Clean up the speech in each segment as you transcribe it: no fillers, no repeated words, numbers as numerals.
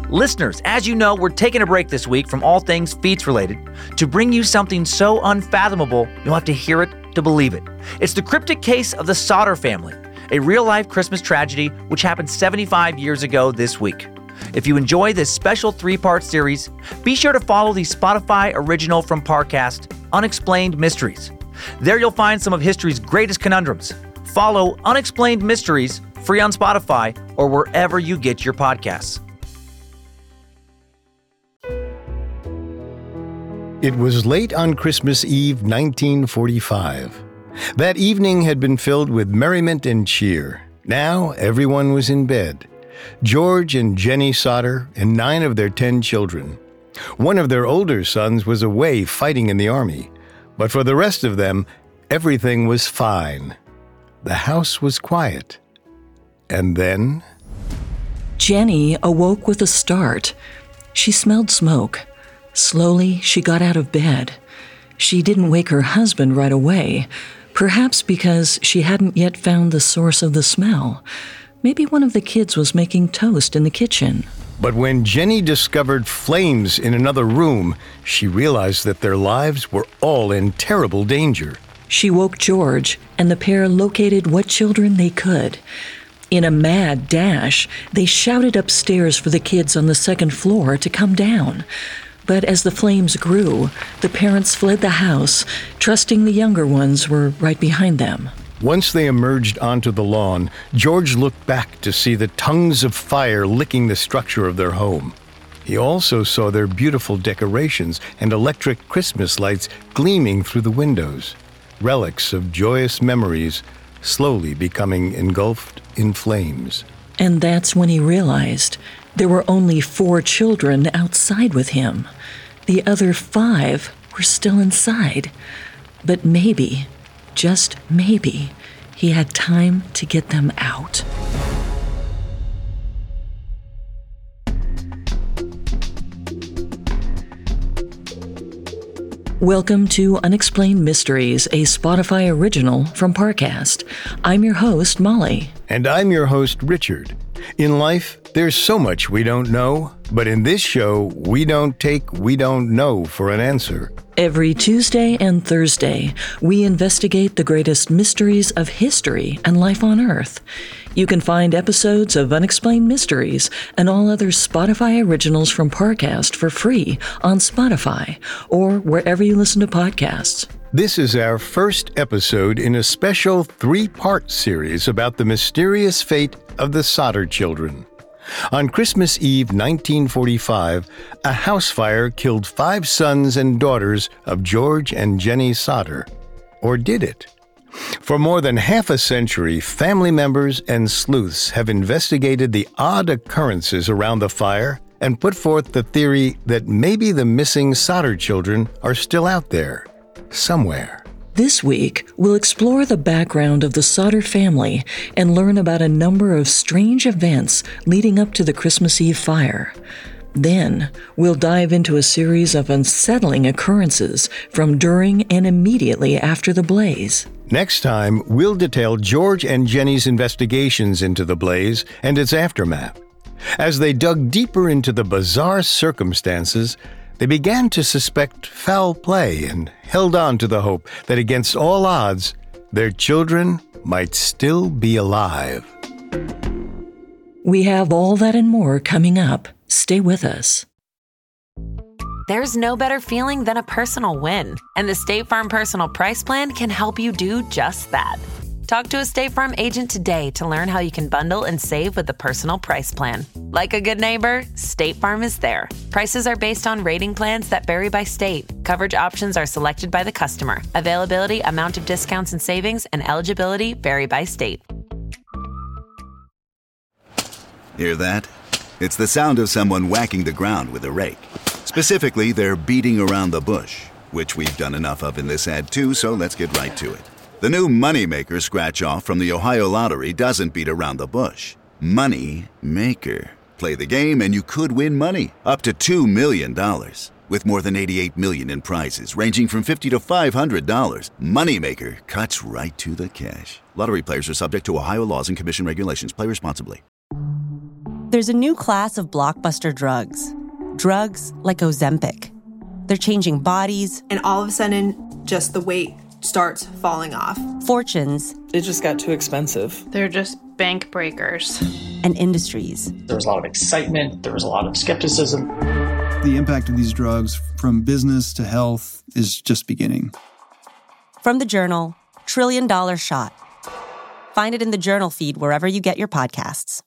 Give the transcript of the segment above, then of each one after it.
Listeners, as you know, we're taking a break this week from all things Feats related to bring you something so unfathomable you'll have to hear it to believe it. It's the cryptic case of the Sodder family, a real-life Christmas tragedy which happened 75 years ago this week. If you enjoy this special 3-part series, be sure to follow the Spotify original from Parcast, Unexplained Mysteries. There you'll find some of history's greatest conundrums. Follow Unexplained Mysteries free on Spotify or wherever you get your podcasts. It was late on Christmas Eve, 1945. That evening had been filled with merriment and cheer. Now everyone was in bed. George and Jenny Sodder and 9 of their 10 children. One of their older sons was away fighting in the army, but for the rest of them, everything was fine. The house was quiet. And then... Jenny awoke with a start. She smelled smoke. Slowly, she got out of bed. She didn't wake her husband right away, perhaps because she hadn't yet found the source of the smell. Maybe one of the kids was making toast in the kitchen. But when Jenny discovered flames in another room, she realized that their lives were all in terrible danger. She woke George, and the pair located what children they could. In a mad dash, they shouted upstairs for the kids on the second floor to come down. But as the flames grew, the parents fled the house, trusting the younger ones were right behind them. Once they emerged onto the lawn, George looked back to see the tongues of fire licking the structure of their home. He also saw their beautiful decorations and electric Christmas lights gleaming through the windows, relics of joyous memories slowly becoming engulfed in flames. And that's when he realized there were only 4 children outside with him. The other 5 were still inside. But maybe, just maybe, he had time to get them out. Welcome to Unexplained Mysteries, a Spotify original from Parcast. I'm your host, Molly. And I'm your host, Richard. In life, there's so much we don't know, but in this show, we don't take we don't know for an answer. Every Tuesday and Thursday, we investigate the greatest mysteries of history and life on Earth. You can find episodes of Unexplained Mysteries and all other Spotify originals from Parcast for free on Spotify or wherever you listen to podcasts. This is our first episode in a special 3-part series about the mysterious fate of the Sodder children. On Christmas Eve 1945, a house fire killed 5 sons and daughters of George and Jenny Sodder. Or did it? For more than half a century, family members and sleuths have investigated the odd occurrences around the fire and put forth the theory that maybe the missing Sodder children are still out there, somewhere. This week, we'll explore the background of the Sodder family and learn about a number of strange events leading up to the Christmas Eve fire. Then, we'll dive into a series of unsettling occurrences from during and immediately after the blaze. Next time, we'll detail George and Jenny's investigations into the blaze and its aftermath. As they dug deeper into the bizarre circumstances, they began to suspect foul play and held on to the hope that against all odds, their children might still be alive. We have all that and more coming up. Stay with us. There's no better feeling than a personal win, and the State Farm Personal Price Plan can help you do just that. Talk to a State Farm agent today to learn how you can bundle and save with the Personal Price Plan. Like a good neighbor, State Farm is there. Prices are based on rating plans that vary by state. Coverage options are selected by the customer. Availability, amount of discounts and savings, and eligibility vary by state. Hear that? It's the sound of someone whacking the ground with a rake. Specifically, they're beating around the bush, which we've done enough of in this ad too, so let's get right to it. The new Moneymaker scratch-off from the Ohio Lottery doesn't beat around the bush. Moneymaker. Play the game and you could win money, up to $2 million. With more than $88 million in prizes, ranging from $50 to $500, Moneymaker cuts right to the cash. Lottery players are subject to Ohio laws and commission regulations. Play responsibly. There's a new class of blockbuster drugs like Ozempic. They're changing bodies. And all of a sudden, just the weight starts falling off. Fortunes. It just got too expensive. They're just bank breakers. And industries. There was a lot of excitement. There was a lot of skepticism. The impact of these drugs, from business to health, is just beginning. From the Journal, $1 Trillion Shot. Find it in the Journal feed wherever you get your podcasts.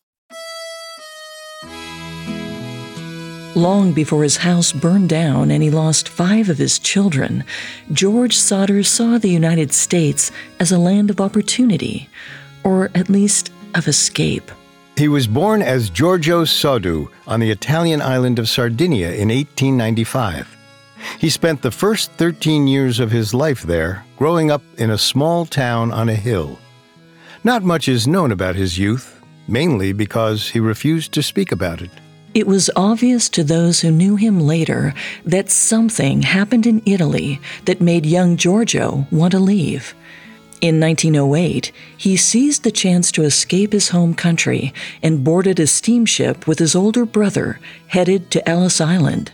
Long before his house burned down and he lost 5 of his children, George Sauter saw the United States as a land of opportunity, or at least of escape. He was born as Giorgio Soddu on the Italian island of Sardinia in 1895. He spent the first 13 years of his life there, growing up in a small town on a hill. Not much is known about his youth, mainly because he refused to speak about it. It was obvious to those who knew him later that something happened in Italy that made young Giorgio want to leave. In 1908, he seized the chance to escape his home country and boarded a steamship with his older brother, headed to Ellis Island.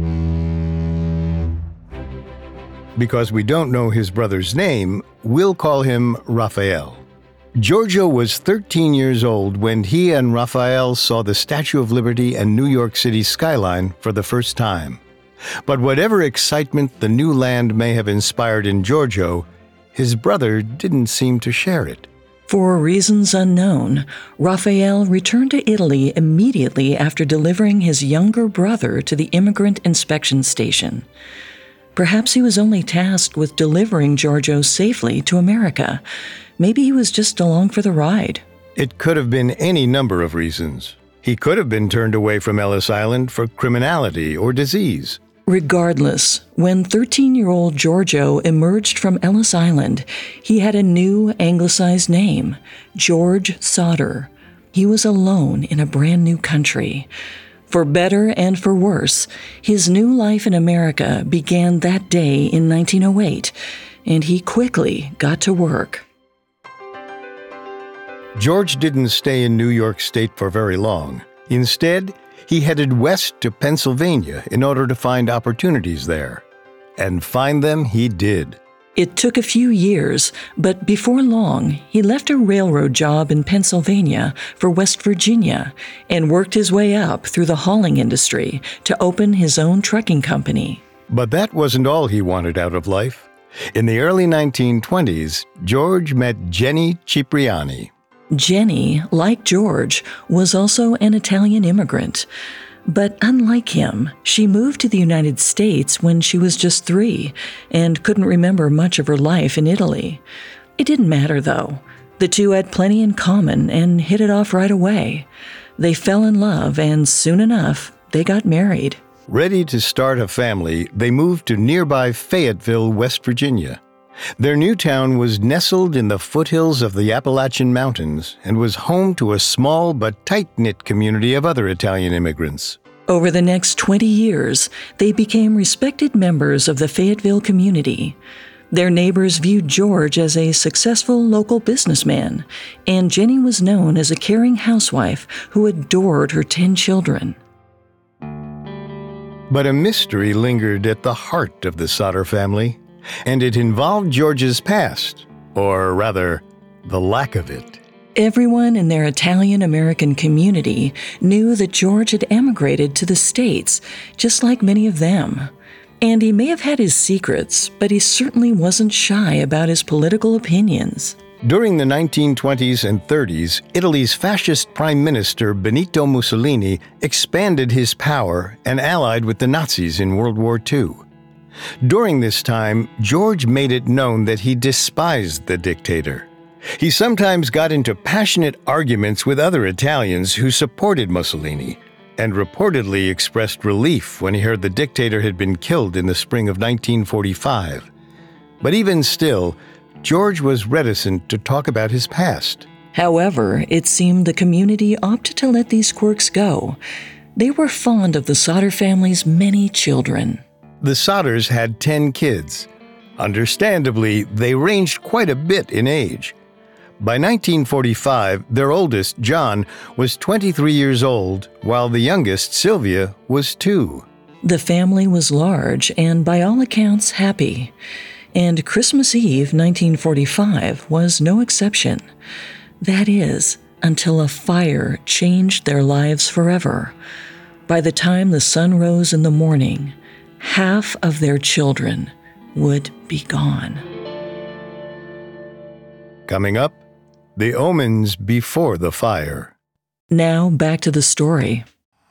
Because we don't know his brother's name, we'll call him Raphael. Giorgio was 13 years old when he and Raphael saw the Statue of Liberty and New York City skyline for the first time. But whatever excitement the new land may have inspired in Giorgio, his brother didn't seem to share it. For reasons unknown, Raphael returned to Italy immediately after delivering his younger brother to the immigrant inspection station. Perhaps he was only tasked with delivering Giorgio safely to America. Maybe he was just along for the ride. It could have been any number of reasons. He could have been turned away from Ellis Island for criminality or disease. Regardless, when 13-year-old Giorgio emerged from Ellis Island, he had a new anglicized name, George Sauter. He was alone in a brand new country. For better and for worse, his new life in America began that day in 1908, and he quickly got to work. George didn't stay in New York State for very long. Instead, he headed west to Pennsylvania in order to find opportunities there. And find them he did. It took a few years, but before long, he left a railroad job in Pennsylvania for West Virginia and worked his way up through the hauling industry to open his own trucking company. But that wasn't all he wanted out of life. In the early 1920s, George met Jenny Cipriani. Jenny, like George, was also an Italian immigrant. But unlike him, she moved to the United States when she was just 3 and couldn't remember much of her life in Italy. It didn't matter, though. The two had plenty in common and hit it off right away. They fell in love, and soon enough, they got married. Ready to start a family, they moved to nearby Fayetteville, West Virginia. Their new town was nestled in the foothills of the Appalachian Mountains and was home to a small but tight-knit community of other Italian immigrants. Over the next 20 years, they became respected members of the Fayetteville community. Their neighbors viewed George as a successful local businessman, and Jenny was known as a caring housewife who adored her 10 children. But a mystery lingered at the heart of the Sauter family, and it involved George's past, or rather, the lack of it. Everyone in their Italian-American community knew that George had emigrated to the States, just like many of them. And he may have had his secrets, but he certainly wasn't shy about his political opinions. During the 1920s and 30s, Italy's fascist Prime Minister Benito Mussolini expanded his power and allied with the Nazis in World War II. During this time, George made it known that he despised the dictator. He sometimes got into passionate arguments with other Italians who supported Mussolini, and reportedly expressed relief when he heard the dictator had been killed in the spring of 1945. But even still, George was reticent to talk about his past. However, it seemed the community opted to let these quirks go. They were fond of the Sauter family's many children. The Sauters had 10 kids. Understandably, they ranged quite a bit in age. By 1945, their oldest, John, was 23 years old, while the youngest, Sylvia, was 2. The family was large and, by all accounts, happy. And Christmas Eve, 1945, was no exception. That is, until a fire changed their lives forever. By the time the sun rose in the morning, half of their children would be gone. Coming up, the omens before the fire. Now back to the story.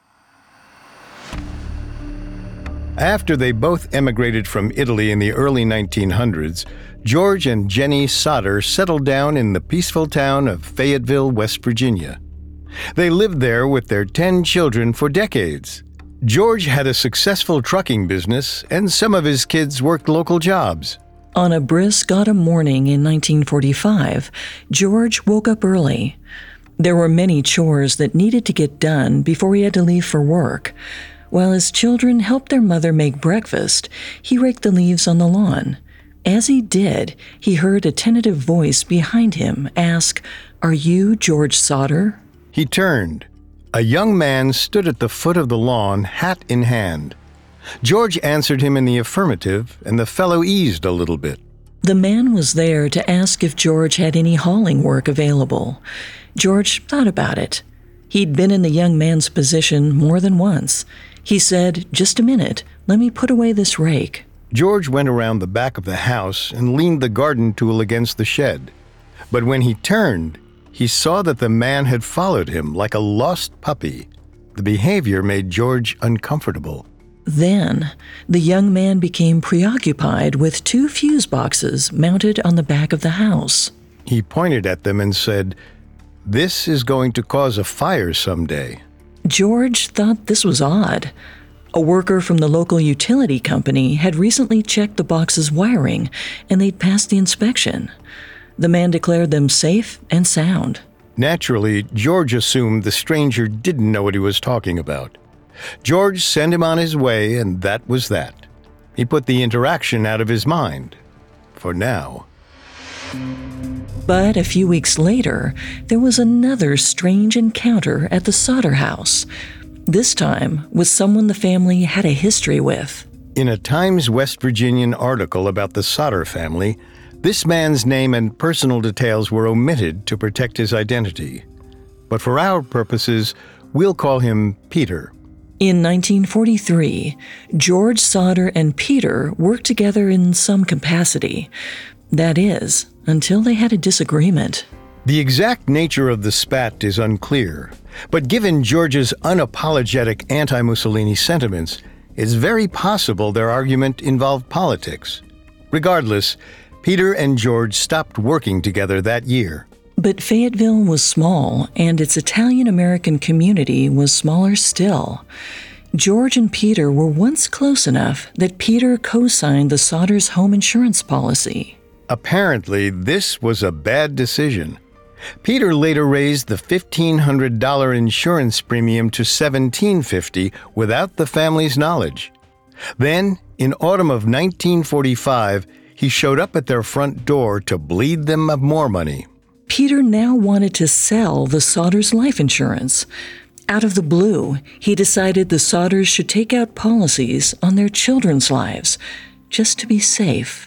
After they both emigrated from Italy in the early 1900s, George and Jenny Sodder settled down in the peaceful town of Fayetteville, West Virginia. They lived there with their 10 children for decades. George had a successful trucking business, and some of his kids worked local jobs. On a brisk autumn morning in 1945, George woke up early. There were many chores that needed to get done before he had to leave for work. While his children helped their mother make breakfast, he raked the leaves on the lawn. As he did, he heard a tentative voice behind him ask, "Are you George Sodder?" He turned. A young man stood at the foot of the lawn, hat in hand. George answered him in the affirmative, and the fellow eased a little bit. The man was there to ask if George had any hauling work available. George thought about it. He'd been in the young man's position more than once. He said, "Just a minute, let me put away this rake." George went around the back of the house and leaned the garden tool against the shed. But when he turned, he saw that the man had followed him like a lost puppy. The behavior made George uncomfortable. Then, the young man became preoccupied with 2 fuse boxes mounted on the back of the house. He pointed at them and said, "This is going to cause a fire someday." George thought this was odd. A worker from the local utility company had recently checked the box's wiring, and they'd passed the inspection. The man declared them safe and sound. Naturally, George assumed the stranger didn't know what he was talking about. George sent him on his way, and that was that. He put the interaction out of his mind. For now. But a few weeks later, there was another strange encounter at the Sodder house. This time with someone the family had a history with. In a Times West Virginian article about the Sodder family, this man's name and personal details were omitted to protect his identity. But for our purposes, we'll call him Peter. In 1943, George Sodder and Peter worked together in some capacity. That is, until they had a disagreement. The exact nature of the spat is unclear, but given George's unapologetic anti-Mussolini sentiments, it's very possible their argument involved politics. Regardless, Peter and George stopped working together that year. But Fayetteville was small, and its Italian-American community was smaller still. George and Peter were once close enough that Peter co-signed the Sodders' home insurance policy. Apparently, this was a bad decision. Peter later raised the $1,500 insurance premium to $1,750 without the family's knowledge. Then, in autumn of 1945, he showed up at their front door to bleed them of more money. Peter now wanted to sell the Sodders' life insurance. Out of the blue, he decided the Sodders should take out policies on their children's lives, just to be safe.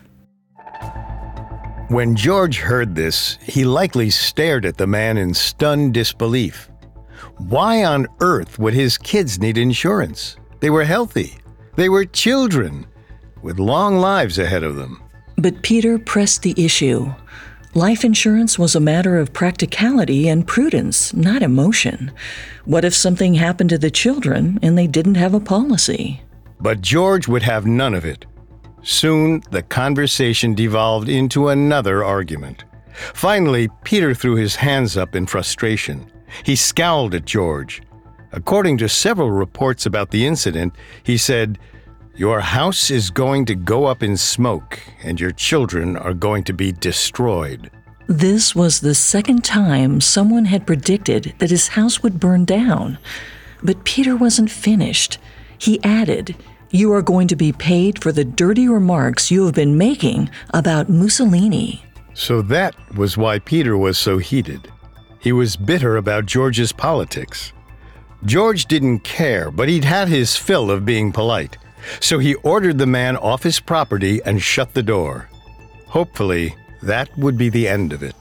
When George heard this, he likely stared at the man in stunned disbelief. Why on earth would his kids need insurance? They were healthy. They were children, with long lives ahead of them. But Peter pressed the issue. Life insurance was a matter of practicality and prudence, not emotion. What if something happened to the children and they didn't have a policy? But George would have none of it. Soon, the conversation devolved into another argument. Finally, Peter threw his hands up in frustration. He scowled at George. According to several reports about the incident, he said, "Your house is going to go up in smoke, and your children are going to be destroyed." This was the second time someone had predicted that his house would burn down. But Peter wasn't finished. He added, "You are going to be paid for the dirty remarks you have been making about Mussolini." So that was why Peter was so heated. He was bitter about George's politics. George didn't care, but he'd had his fill of being polite. So he ordered the man off his property and shut the door. Hopefully, that would be the end of it.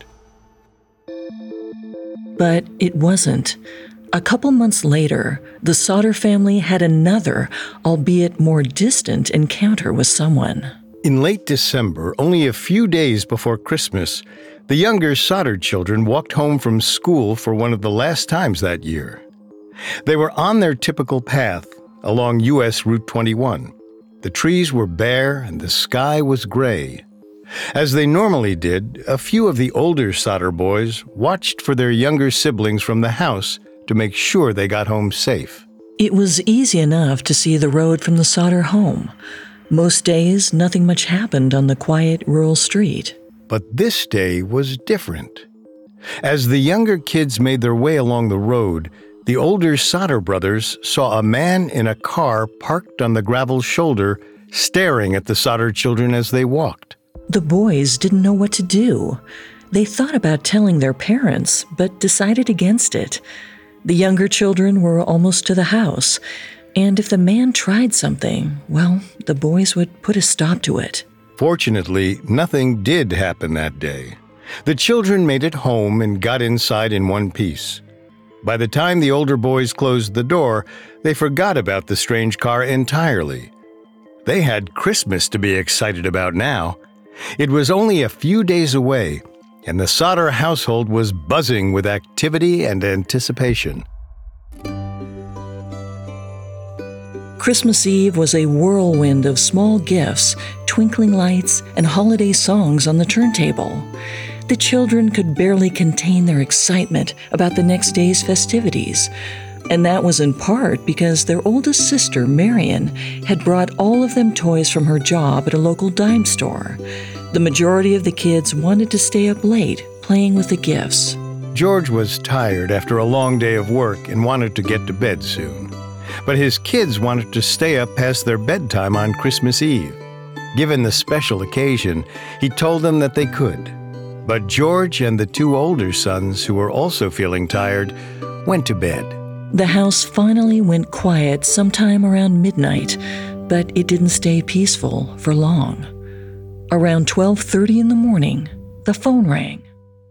But it wasn't. A couple months later, the Sauter family had another, albeit more distant, encounter with someone. In late December, only a few days before Christmas, the younger Sauter children walked home from school for one of the last times that year. They were on their typical path along U.S. Route 21. The trees were bare and the sky was gray. As they normally did, a few of the older Sauter boys watched for their younger siblings from the house to make sure they got home safe. It was easy enough to see the road from the Sauter home. Most days, nothing much happened on the quiet rural street. But this day was different. As the younger kids made their way along the road, the older Sauter brothers saw a man in a car parked on the gravel shoulder, staring at the Sauter children as they walked. The boys didn't know what to do. They thought about telling their parents, but decided against it. The younger children were almost to the house, and if the man tried something, well, the boys would put a stop to it. Fortunately, nothing did happen that day. The children made it home and got inside in one piece. By the time the older boys closed the door, they forgot about the strange car entirely. They had Christmas to be excited about now. It was only a few days away, and the Sauter household was buzzing with activity and anticipation. Christmas Eve was a whirlwind of small gifts, twinkling lights, and holiday songs on the turntable. The children could barely contain their excitement about the next day's festivities, and that was in part because their oldest sister, Marion, had brought all of them toys from her job at a local dime store. The majority of the kids wanted to stay up late, playing with the gifts. George was tired after a long day of work and wanted to get to bed soon. But his kids wanted to stay up past their bedtime on Christmas Eve. Given the special occasion, he told them that they could. But George and the two older sons, who were also feeling tired, went to bed. The house finally went quiet sometime around midnight, but it didn't stay peaceful for long. Around 12:30 in the morning, the phone rang.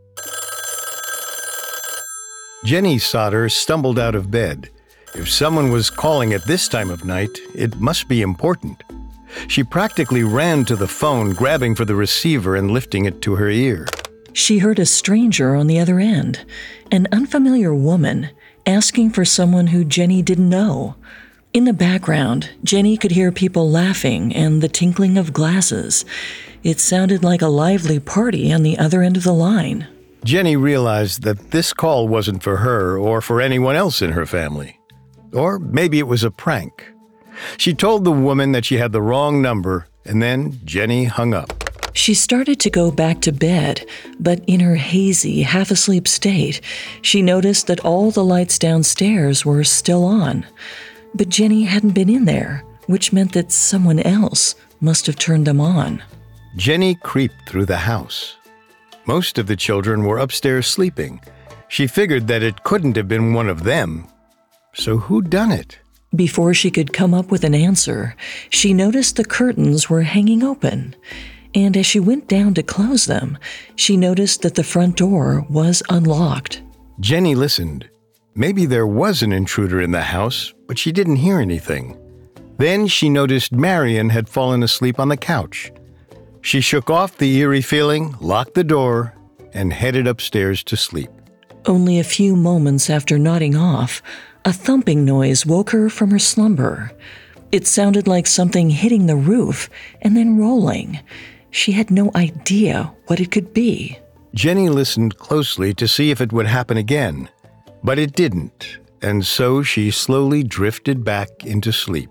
Jenny Sauter stumbled out of bed. If someone was calling at this time of night, it must be important. She practically ran to the phone, grabbing for the receiver and lifting it to her ear. She heard a stranger on the other end, an unfamiliar woman, asking for someone who Jenny didn't know. In the background, Jenny could hear people laughing and the tinkling of glasses. It sounded like a lively party on the other end of the line. Jenny realized that this call wasn't for her or for anyone else in her family. Or maybe it was a prank. She told the woman that she had the wrong number, and then Jenny hung up. She started to go back to bed, but in her hazy, half-asleep state, she noticed that all the lights downstairs were still on. But Jenny hadn't been in there, which meant that someone else must have turned them on. Jenny creeped through the house. Most of the children were upstairs sleeping. She figured that it couldn't have been one of them. So who done it? Before she could come up with an answer, she noticed the curtains were hanging open. And as she went down to close them, she noticed that the front door was unlocked. Jenny listened. Maybe there was an intruder in the house, but she didn't hear anything. Then she noticed Marion had fallen asleep on the couch. She shook off the eerie feeling, locked the door, and headed upstairs to sleep. Only a few moments after nodding off, a thumping noise woke her from her slumber. It sounded like something hitting the roof and then rolling. She had no idea what it could be. Jenny listened closely to see if it would happen again, but it didn't, and so she slowly drifted back into sleep.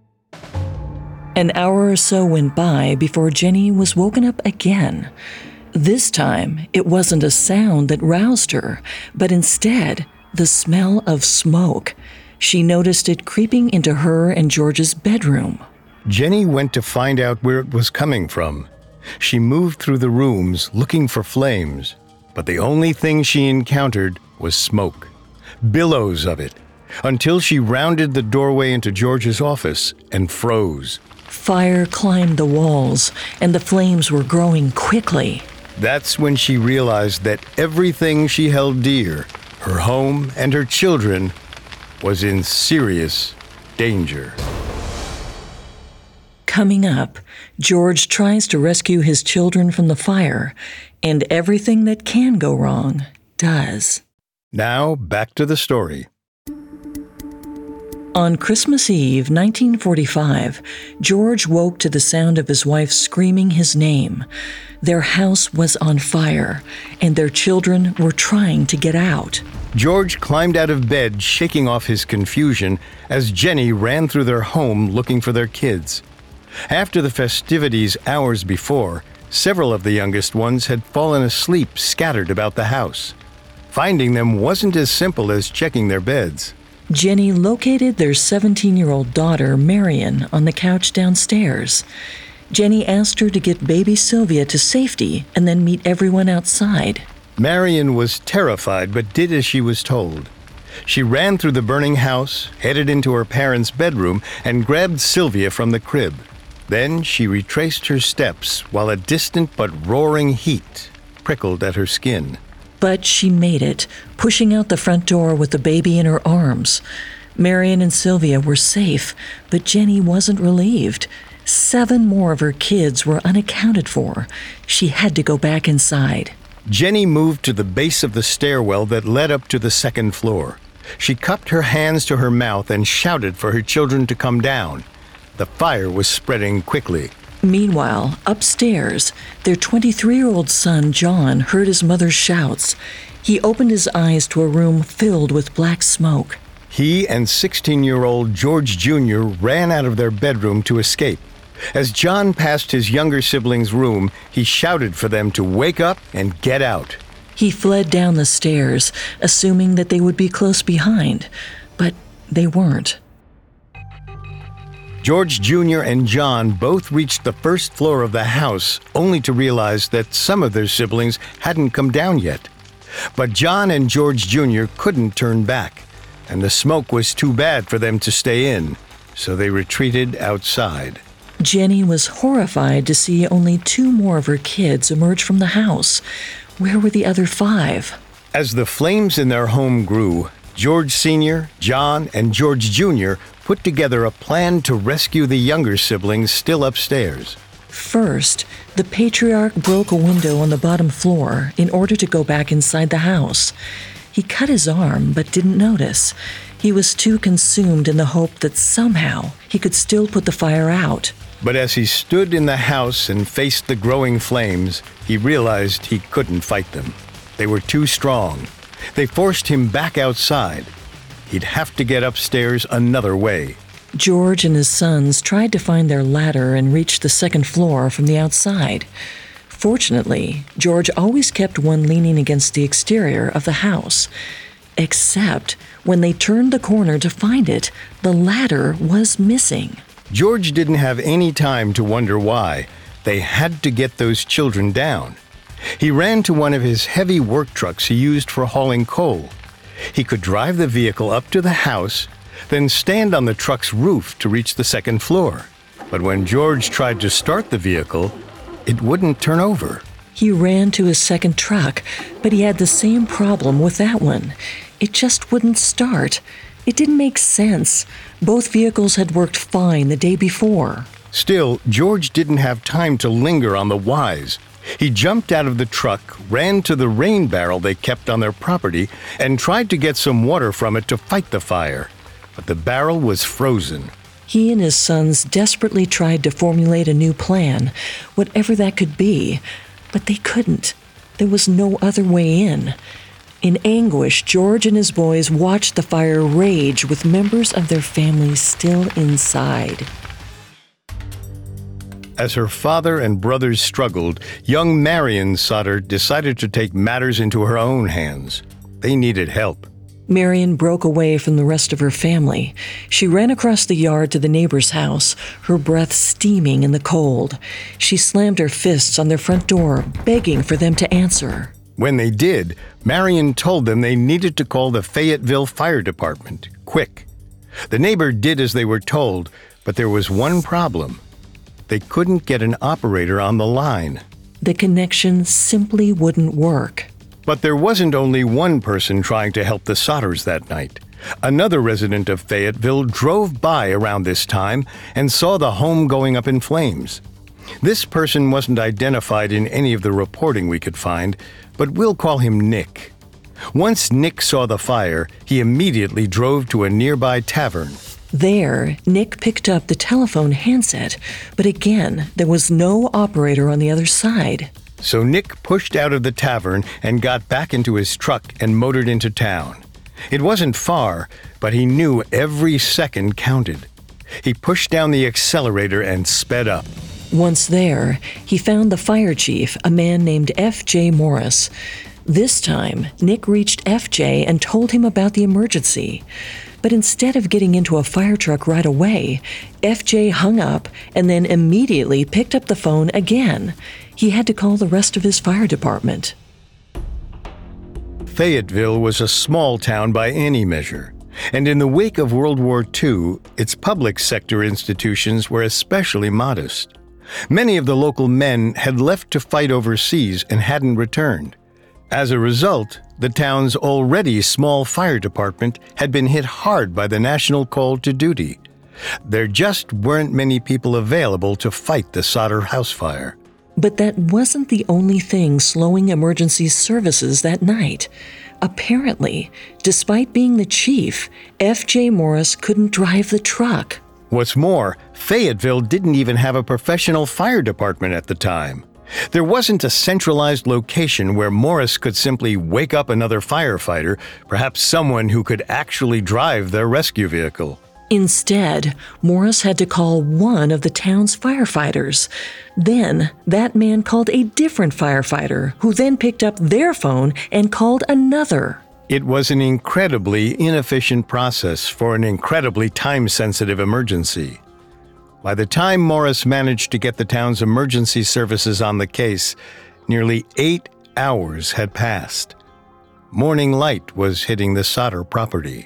An hour or so went by before Jenny was woken up again. This time, it wasn't a sound that roused her, but instead, the smell of smoke. She noticed it creeping into her and George's bedroom. Jenny went to find out where it was coming from. She moved through the rooms looking for flames, but the only thing she encountered was smoke, billows of it, until she rounded the doorway into George's office and froze. Fire climbed the walls, and the flames were growing quickly. That's when she realized that everything she held dear, her home and her children, was in serious danger. Coming up, George tries to rescue his children from the fire, and everything that can go wrong does. Now, back to the story. On Christmas Eve, 1945, George woke to the sound of his wife screaming his name. Their house was on fire, and their children were trying to get out. George climbed out of bed, shaking off his confusion, as Jenny ran through their home looking for their kids. After the festivities hours before, several of the youngest ones had fallen asleep scattered about the house. Finding them wasn't as simple as checking their beds. Jenny located their 17-year-old daughter, Marion, on the couch downstairs. Jenny asked her to get baby Sylvia to safety and then meet everyone outside. Marion was terrified but did as she was told. She ran through the burning house, headed into her parents' bedroom, and grabbed Sylvia from the crib. Then she retraced her steps while a distant but roaring heat prickled at her skin. But she made it, pushing out the front door with the baby in her arms. Marion and Sylvia were safe, but Jenny wasn't relieved. 7 more of her kids were unaccounted for. She had to go back inside. Jenny moved to the base of the stairwell that led up to the second floor. She cupped her hands to her mouth and shouted for her children to come down. The fire was spreading quickly. Meanwhile, upstairs, their 23-year-old son, John, heard his mother's shouts. He opened his eyes to a room filled with black smoke. He and 16-year-old George Jr. ran out of their bedroom to escape. As John passed his younger sibling's room, he shouted for them to wake up and get out. He fled down the stairs, assuming that they would be close behind, but they weren't. George Jr. and John both reached the first floor of the house, only to realize that some of their siblings hadn't come down yet. But John and George Jr. couldn't turn back, and the smoke was too bad for them to stay in, so they retreated outside. Jenny was horrified to see only 2 more of her kids emerge from the house. Where were the other 5? As the flames in their home grew, George Sr., John, and George Jr. put together a plan to rescue the younger siblings still upstairs. First, the patriarch broke a window on the bottom floor in order to go back inside the house. He cut his arm but didn't notice. He was too consumed in the hope that somehow he could still put the fire out. But as he stood in the house and faced the growing flames, he realized he couldn't fight them. They were too strong. They forced him back outside. He'd have to get upstairs another way. George and his sons tried to find their ladder and reach the second floor from the outside. Fortunately, George always kept one leaning against the exterior of the house. Except when they turned the corner to find it, the ladder was missing. George didn't have any time to wonder why. They had to get those children down. He ran to one of his heavy work trucks he used for hauling coal. He could drive the vehicle up to the house, then stand on the truck's roof to reach the second floor. But when George tried to start the vehicle, it wouldn't turn over. He ran to his second truck, but he had the same problem with that one. It just wouldn't start. It didn't make sense. Both vehicles had worked fine the day before. Still, George didn't have time to linger on the whys. He jumped out of the truck, ran to the rain barrel they kept on their property, and tried to get some water from it to fight the fire. But the barrel was frozen. He and his sons desperately tried to formulate a new plan, whatever that could be, but they couldn't. There was no other way in. In anguish, George and his boys watched the fire rage with members of their family still inside. As her father and brothers struggled, young Marion Sodder decided to take matters into her own hands. They needed help. Marion broke away from the rest of her family. She ran across the yard to the neighbor's house, her breath steaming in the cold. She slammed her fists on their front door, begging for them to answer. When they did, Marion told them they needed to call the Fayetteville Fire Department, quick. The neighbor did as they were told, but there was one problem. They couldn't get an operator on the line. The connection simply wouldn't work. But there wasn't only one person trying to help the Sodders that night. Another resident of Fayetteville drove by around this time and saw the home going up in flames. This person wasn't identified in any of the reporting we could find, but we'll call him Nick. Once Nick saw the fire, he immediately drove to a nearby tavern. There, Nick picked up the telephone handset, but again, there was no operator on the other side. So Nick pushed out of the tavern and got back into his truck and motored into town. It wasn't far, but he knew every second counted. He pushed down the accelerator and sped up. Once there, he found the fire chief, a man named F.J. Morris. This time, Nick reached F.J. and told him about the emergency. But instead of getting into a fire truck right away, F.J. hung up and then immediately picked up the phone again. He had to call the rest of his fire department. Fayetteville was a small town by any measure, and in the wake of World War II, its public sector institutions were especially modest. Many of the local men had left to fight overseas and hadn't returned. As a result, the town's already small fire department had been hit hard by the national call to duty. There just weren't many people available to fight the Sodder house fire. But that wasn't the only thing slowing emergency services that night. Apparently, despite being the chief, F.J. Morris couldn't drive the truck. What's more, Fayetteville didn't even have a professional fire department at the time. There wasn't a centralized location where Morris could simply wake up another firefighter, perhaps someone who could actually drive their rescue vehicle. Instead, Morris had to call one of the town's firefighters. Then, that man called a different firefighter, who then picked up their phone and called another. It was an incredibly inefficient process for an incredibly time-sensitive emergency. By the time Morris managed to get the town's emergency services on the case, nearly 8 hours had passed. Morning light was hitting the Sodder property.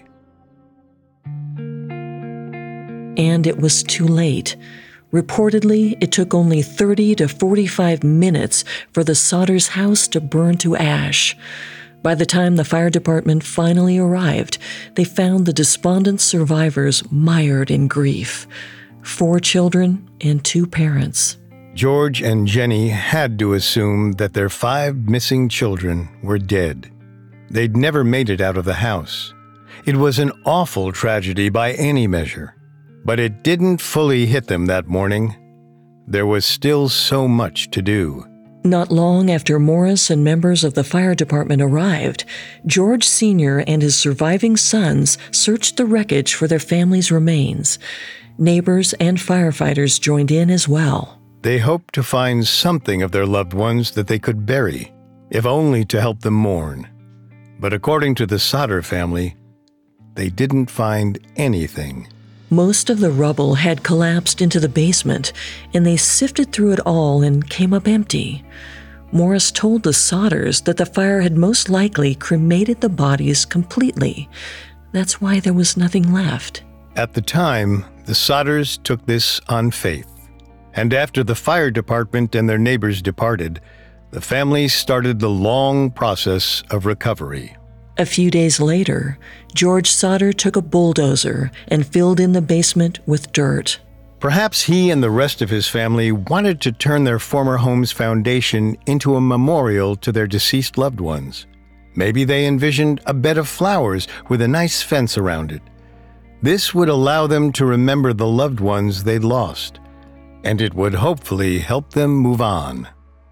And it was too late. Reportedly, it took only 30 to 45 minutes for the Sodders' house to burn to ash. By the time the fire department finally arrived, they found the despondent survivors mired in grief. 4 children and 2 parents. George and Jenny had to assume that their 5 missing children were dead. They'd never made it out of the house. It was an awful tragedy by any measure, but it didn't fully hit them that morning. There was still so much to do. Not long after Morris and members of the fire department arrived, George Sr. and his surviving sons searched the wreckage for their family's remains. Neighbors and firefighters joined in as well. They hoped to find something of their loved ones that they could bury, if only to help them mourn. But according to the Sodder family, they didn't find anything. Most of the rubble had collapsed into the basement, and they sifted through it all and came up empty. Morris told the Sodders that the fire had most likely cremated the bodies completely. That's why there was nothing left. At the time, the Sodders took this on faith. And after the fire department and their neighbors departed, the family started the long process of recovery. A few days later, George Sodder took a bulldozer and filled in the basement with dirt. Perhaps he and the rest of his family wanted to turn their former home's foundation into a memorial to their deceased loved ones. Maybe they envisioned a bed of flowers with a nice fence around it. This would allow them to remember the loved ones they'd lost, and it would hopefully help them move on.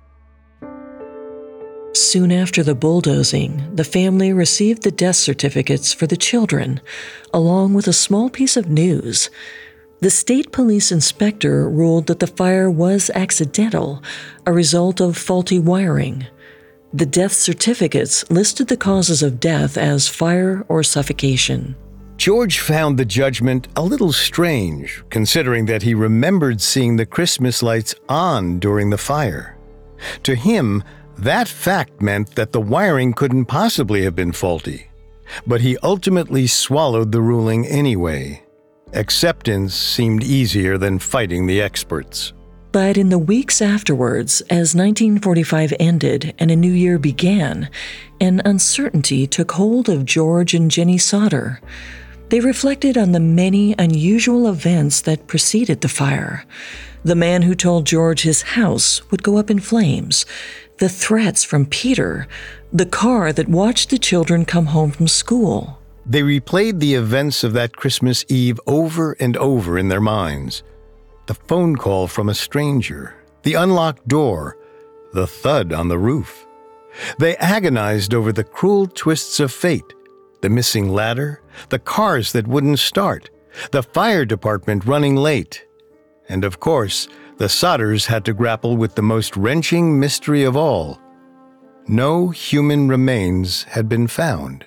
Soon after the bulldozing, the family received the death certificates for the children, along with a small piece of news. The state police inspector ruled that the fire was accidental, a result of faulty wiring. The death certificates listed the causes of death as fire or suffocation. George found the judgment a little strange, considering that he remembered seeing the Christmas lights on during the fire. To him, that fact meant that the wiring couldn't possibly have been faulty. But he ultimately swallowed the ruling anyway. Acceptance seemed easier than fighting the experts. But in the weeks afterwards, as 1945 ended and a new year began, an uncertainty took hold of George and Jenny Sodder. They reflected on the many unusual events that preceded the fire. The man who told George his house would go up in flames, the threats from Peter, the car that watched the children come home from school. They replayed the events of that Christmas Eve over and over in their minds. The phone call from a stranger, the unlocked door, the thud on the roof. They agonized over the cruel twists of fate, the missing ladder, the cars that wouldn't start, the fire department running late. And of course, the Sodders had to grapple with the most wrenching mystery of all. No human remains had been found.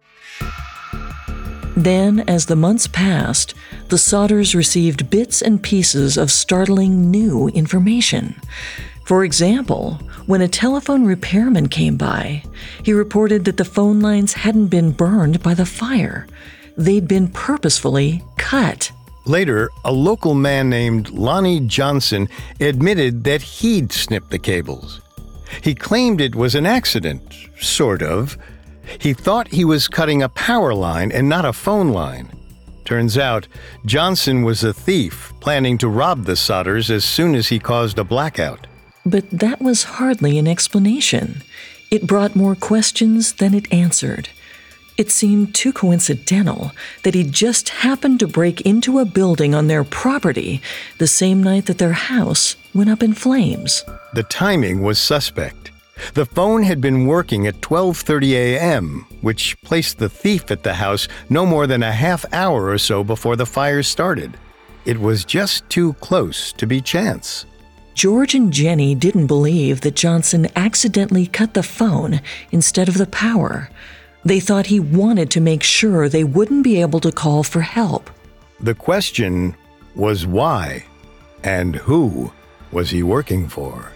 Then, as the months passed, the Sodders received bits and pieces of startling new information. For example, when a telephone repairman came by, he reported that the phone lines hadn't been burned by the fire. They'd been purposefully cut. Later, a local man named Lonnie Johnson admitted that he'd snipped the cables. He claimed it was an accident, sort of. He thought he was cutting a power line and not a phone line. Turns out, Johnson was a thief planning to rob the Sodders as soon as he caused a blackout. But that was hardly an explanation. It brought more questions than it answered. It seemed too coincidental that he just happened to break into a building on their property the same night that their house went up in flames. The timing was suspect. The phone had been working at 12:30 a.m., which placed the thief at the house no more than a half hour or so before the fire started. It was just too close to be chance. George and Jenny didn't believe that Johnson accidentally cut the phone instead of the power. They thought he wanted to make sure they wouldn't be able to call for help. The question was why, and who was he working for?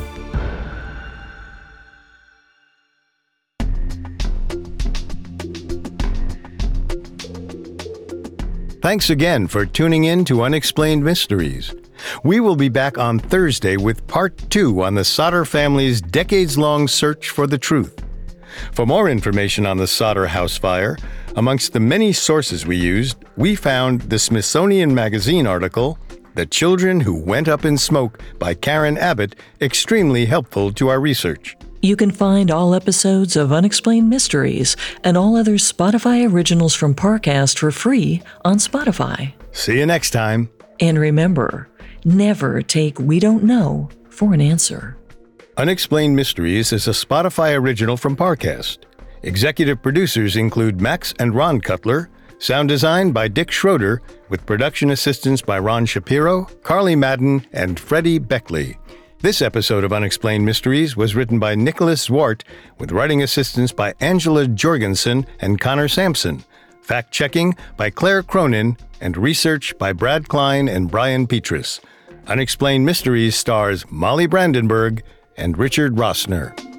Thanks again for tuning in to Unexplained Mysteries. We will be back on Thursday with Part 2 on the Sodder family's decades-long search for the truth. For more information on the Sodder house fire, amongst the many sources we used, we found the Smithsonian Magazine article, The Children Who Went Up in Smoke by Karen Abbott, extremely helpful to our research. You can find all episodes of Unexplained Mysteries and all other Spotify originals from Parcast for free on Spotify. See you next time. And remember, never take "we don't know" for an answer. Unexplained Mysteries is a Spotify original from Parcast. Executive producers include Max and Ron Cutler, sound design by Dick Schroeder, with production assistance by Ron Shapiro, Carly Madden, and Freddie Beckley. This episode of Unexplained Mysteries was written by Nicholas Zwart, with writing assistance by Angela Jorgensen and Connor Sampson, fact-checking by Claire Cronin, and research by Brad Klein and Brian Petrus. Unexplained Mysteries stars Molly Brandenburg and Richard Rossner.